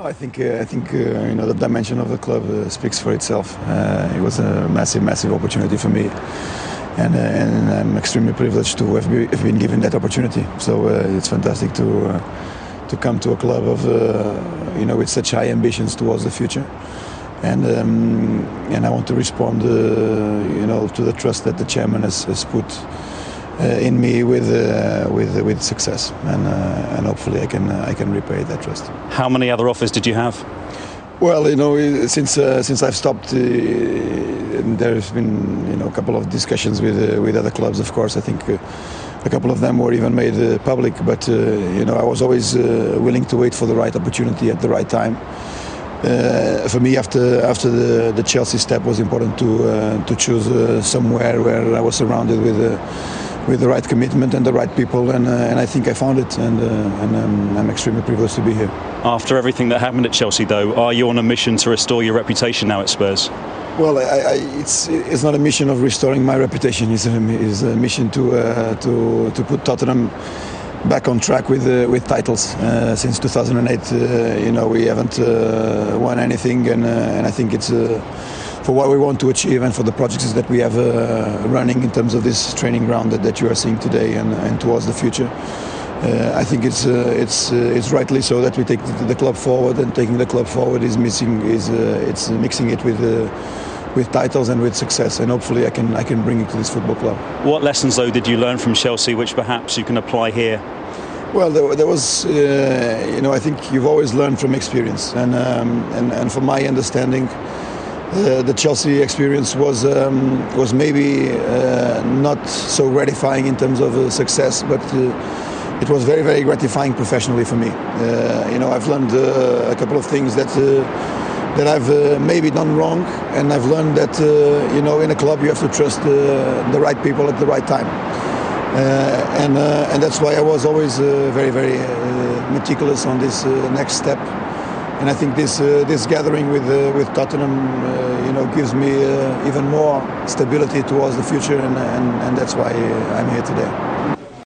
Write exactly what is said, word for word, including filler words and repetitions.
I think uh, I think uh, you know the dimension of the club uh, speaks for itself. Uh, it was a massive, massive opportunity for me, and, uh, and I'm extremely privileged to have, be, have been given that opportunity. So uh, it's fantastic to uh, to come to a club of uh, you know with such high ambitions towards the future, and um, and I want to respond uh, you know to the trust that the chairman has, has put Uh, in me with uh, with with success, and uh, and hopefully I can uh, I can repay that trust. How many other offers did you have? Well, you know, since uh, since I've stopped, uh, there's been you know a couple of discussions with uh, with other clubs. Of course, I think uh, a couple of them were even made uh, public. But uh, you know, I was always uh, willing to wait for the right opportunity at the right time. Uh, for me, after after the, the Chelsea step, was important to uh, to choose uh, somewhere where I was surrounded with. Uh, with the right commitment and the right people, and, uh, and I think I found it, and, uh, and um, I'm extremely privileged to be here. After everything that happened at Chelsea, though, are you on a mission to restore your reputation now at Spurs? Well, I, I, it's it's not a mission of restoring my reputation. It's a, it's a mission to uh, to to put Tottenham back on track with uh, with titles. Uh, since two thousand eight, uh, you know, we haven't uh, won anything, and uh, and I think it's. Uh, for what we want to achieve and for the projects that we have uh, running in terms of this training ground that, that you are seeing today and, and towards the future. Uh, I think it's uh, it's uh, it's rightly so that we take the, the club forward, and taking the club forward is missing is uh, it's mixing it with uh, with titles and with success, and hopefully I can I can bring it to this football club. What lessons though did you learn from Chelsea which perhaps you can apply here? Well, there, there was uh, you know I think you've always learned from experience, and um, and and from my understanding. Uh, the Chelsea experience was um, was maybe uh, not so gratifying in terms of uh, success, but uh, it was very very gratifying professionally for me. Uh, you know, I've learned uh, a couple of things that uh, that I've uh, maybe done wrong, and I've learned that uh, you know in a club you have to trust uh, the right people at the right time, uh, and uh, and that's why I was always uh, very very uh, meticulous on this uh, next step. And I think this uh, this gathering with uh, with Tottenham, uh, you know, gives me uh, even more stability towards the future, and, and and that's why I'm here today.